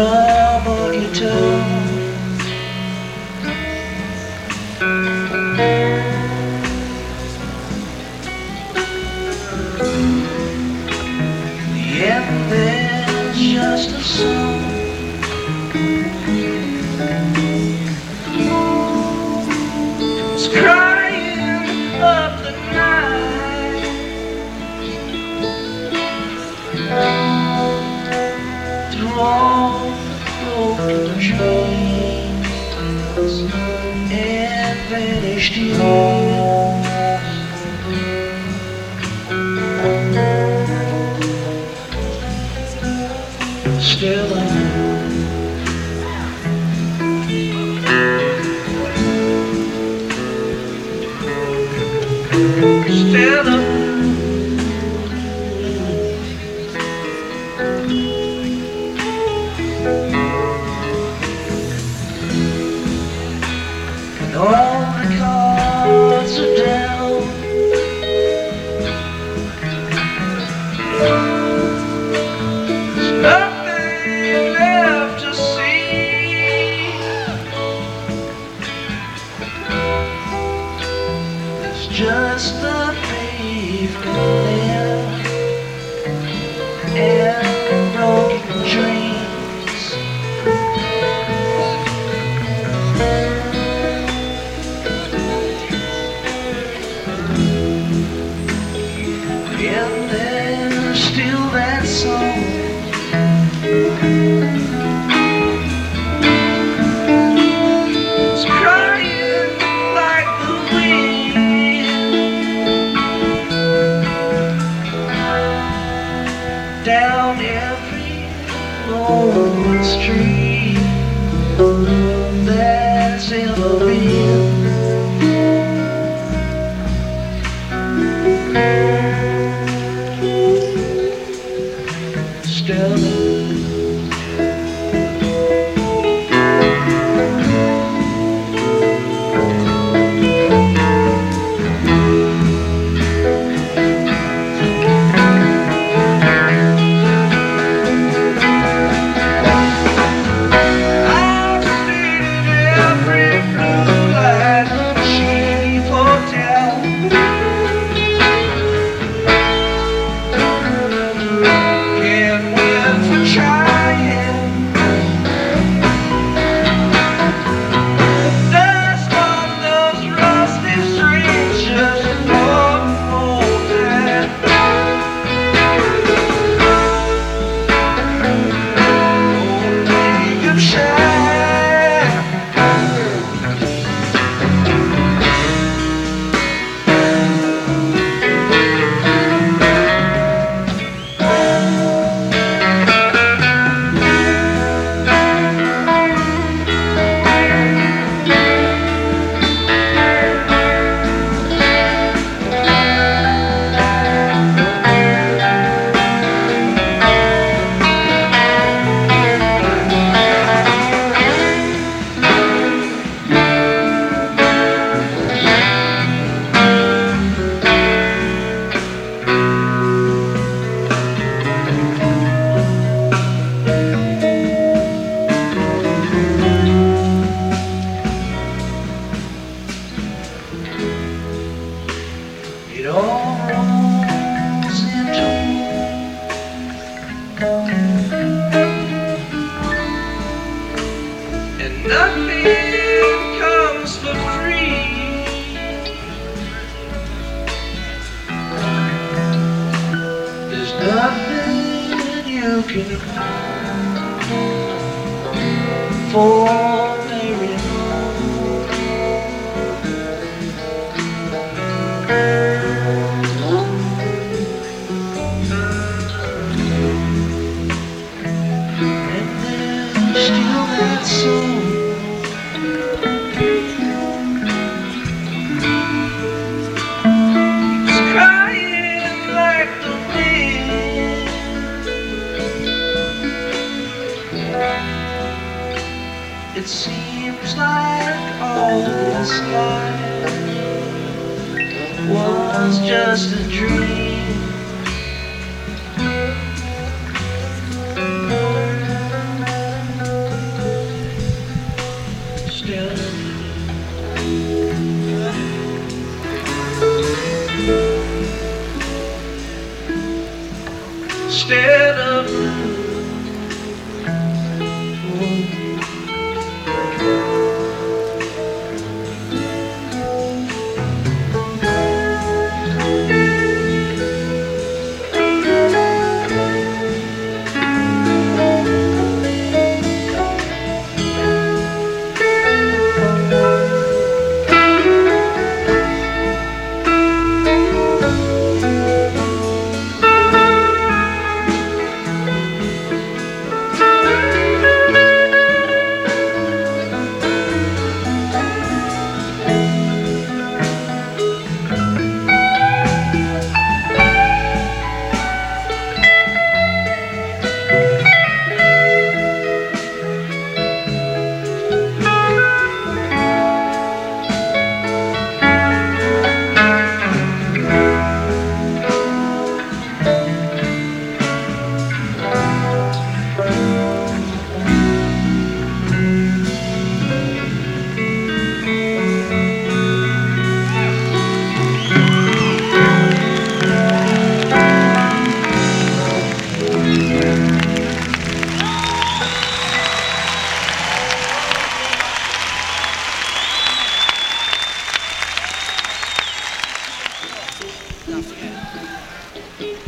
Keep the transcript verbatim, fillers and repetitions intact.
trouble you told. The end is just a song. It's crying up the night. Through all the broken dreams and vanished years. Still Still and all the cards are down. There's nothing left to see. There's just the pavement left and broken dreams. And there's still that song. It's crying like the wind down every lonely street that's ever been. Still it all rolls into and nothing comes for free. There's nothing you can for very long. Still that song. It's crying like the wind. It seems like all this life was just a dream. Lafayette.